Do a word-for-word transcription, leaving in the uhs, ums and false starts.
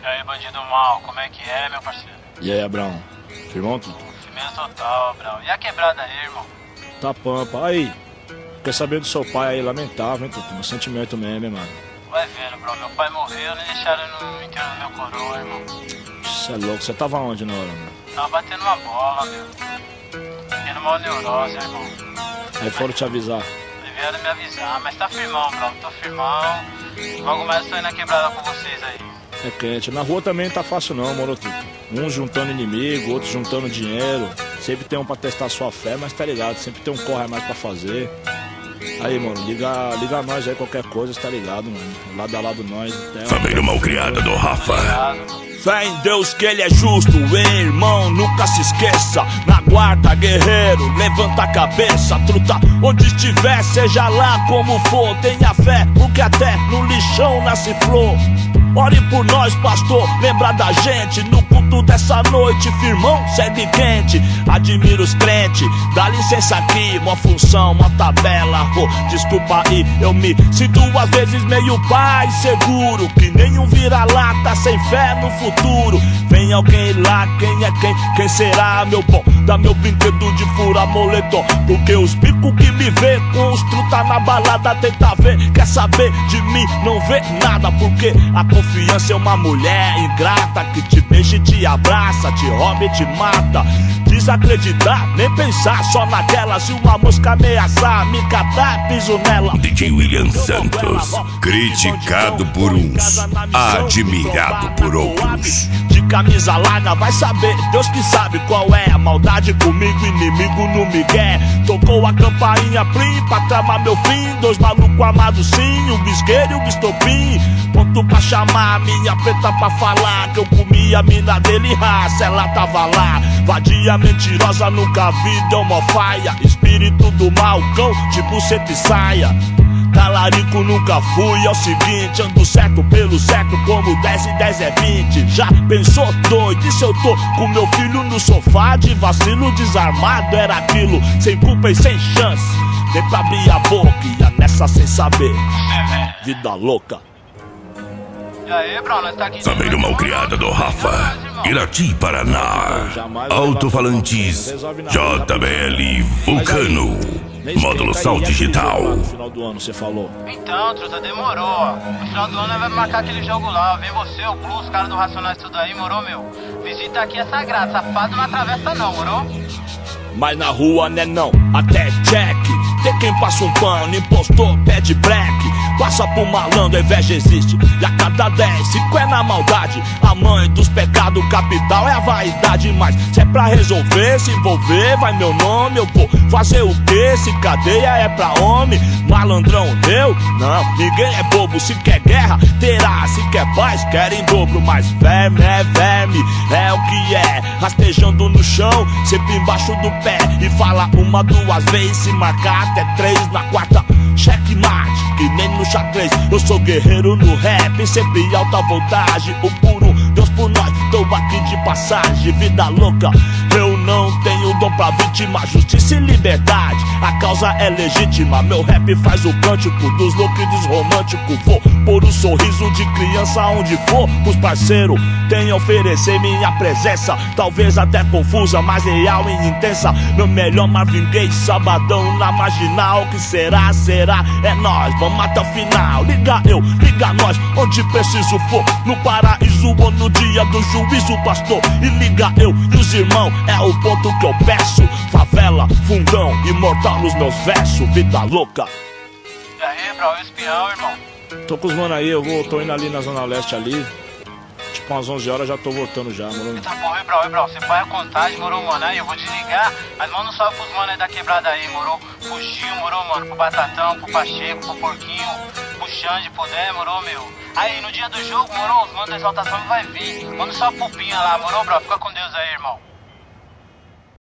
E aí, bandido mal, como é que é, meu parceiro? E aí, Abrão? Firmão, tudo? Firmeza total, Abrão. E a quebrada aí, irmão? Tá pampa. Aí, quer saber do seu pai aí, lamentável, hein, Tutu? Meu sentimento mesmo, hein, mano? Vai vendo, bro. Meu pai morreu, nem deixaram no enterro do meu coroa, irmão. Você é louco. Você tava onde na hora, mano? Tava batendo uma bola, meu. Fiquei numa neurose, irmão. Aí foram te avisar. Vieram me avisar, mas tá firmão, bro. Tô firmão. Logo mais eu tô indo na quebrada com vocês aí. É quente. Na rua também não tá fácil não, moro, Tutu. Uns juntando inimigo, outros juntando dinheiro. Sempre tem um pra testar sua fé, mas tá ligado. Sempre tem um corre a mais pra fazer. Aí, mano, liga, liga a nós aí, qualquer coisa, tá ligado, mano. Lado a lado nós. Família malcriada do Rafa. Fé em Deus que ele é justo, hein, irmão, nunca se esqueça. Na guarda, guerreiro, levanta a cabeça, truta. Onde estiver, seja lá como for, tenha fé, porque até no lixão nasce flor. Ore por nós, pastor, lembra da gente. No culto dessa noite, firmão, segue quente. Admiro os crentes, dá licença aqui. Uma função, uma tabela, oh, desculpa aí. Eu me sinto às vezes meio pai seguro, que nenhum vira-lata sem fé no futuro. Vem alguém lá, quem é quem? Quem será, meu bom? Dá meu brinquedo de fura moletom, porque os bicos que me vê com os truta na balada tenta ver. Quer saber de mim? Não vê nada, porque a confiança é uma mulher ingrata que te beija e te abraça, te rouba e te mata. Desacreditar, nem pensar só naquela. Se uma mosca ameaçar, me catar, piso nela. D J William Santos, criticado por uns, admirado por outros. De camisa larga vai saber, Deus que sabe qual é a maldade comigo, inimigo no migué. Tocou a campainha plim pra tramar meu fim. Dois malucos armados sim, um bisqueiro e um bistopim. Ponto pra chamar a minha preta pra falar que eu comi a mina dele, raça, ela tava lá. Vadia mentirosa, nunca vi de homofaia. Espírito do mal, cão de buceta e saia. Talarico nunca fui, é o seguinte, ando certo pelo certo como dez e dez é vinte. Já pensou doido, e se eu tô com meu filho no sofá de vacilo desarmado? Era aquilo, sem culpa e sem chance, nem pra abrir a boca, ia nessa sem saber. Vida louca. E aí, bro, nós tá aqui. Família malcriada do Rafa, Irati, Paraná. Alto-falantes J B L Vulcano, módulo Sal Digital. No final do ano, você falou. Então, truta, demorou, ó. No final do ano nós vamos marcar aquele jogo lá. Vem você, o Plus, os caras do Racionais, tudo aí, morou, meu? Visita aqui é sagrado, safado não atravessa não, morou? Mas na rua, né não, até check. Tem quem passa um pano, impostor, pede black. Passa por malandro, a inveja existe. E a cada dez, cinco é na maldade. A mãe dos pecados capital é a vaidade. Mas se é pra resolver, se envolver, vai meu nome. Eu vou fazer o quê? Se cadeia é pra homem. Malandrão, eu? Não, ninguém é bobo. Se quer guerra, terá. Se quer paz, quer em dobro. Mas verme é verme, é o que é. Rastejando no chão, sempre embaixo do pé. E fala uma, duas vezes, se marcar até três. Na quarta, checkmate, que nem no xadrez. Eu sou guerreiro no rap, sempre alta voltagem. O puro Deus por nós, tô aqui de passagem. Vida louca, eu não tenho dom pra vítima. Justiça e liberdade, a causa é legítima. Meu rap faz o cântico dos loucos e dos românticos. Vou pôr um sorriso de criança onde for. Os parceiros têm a oferecer minha presença. Talvez até confusa, mas real e intensa. Meu melhor Marvin Gaye, sabadão na marginal. Que será, será, é nós, vamos até o final. Liga eu, liga nós, onde preciso for. No paraíso ou no dia do juízo, pastor. E liga eu e os irmãos, é o ponto que eu peço. Favela, fundão, imortal nos meus versos. Vida louca. E aí, bro, espião, irmão? Tô com os mano aí, eu vou, tô indo ali na Zona Leste ali. Tipo umas onze horas já tô voltando já, mano. Tá bom, e bro, e bro, você põe a contagem, morou, mano? Aí eu vou desligar, mas manda um salve pros mano aí da quebrada aí, morou? Pro Gil, morou, mano? Pro Batatão, pro Pacheco, pro Porquinho, pro Xande, puder, morou, meu? Aí no dia do jogo, morou, os manos da exaltação vai vir. Manda só pro Pinha lá, morou, bro? Fica com Deus aí, irmão.